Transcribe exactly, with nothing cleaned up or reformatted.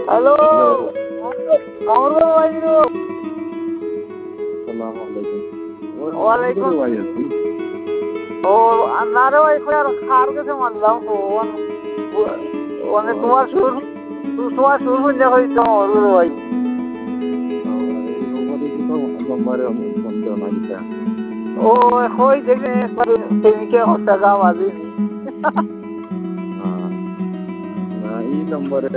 Hello hello, কামর ভাই গো আসসালামু আলাইকুম। ওই ওয়ালাইকুম মাহমুদুর ভাই আছি। ও না রে ভাই কই আর খার কাছে মারলাম তো মানে তোমার সুর তোমার সুর শুনে হইতো মরুর ভাই এই ওভারে তো নম্বরে ফোন দেওয়া নাই তা। ও হই দেখে একবার প্রেমিকে হত্যা কাম আজি না এই নম্বরে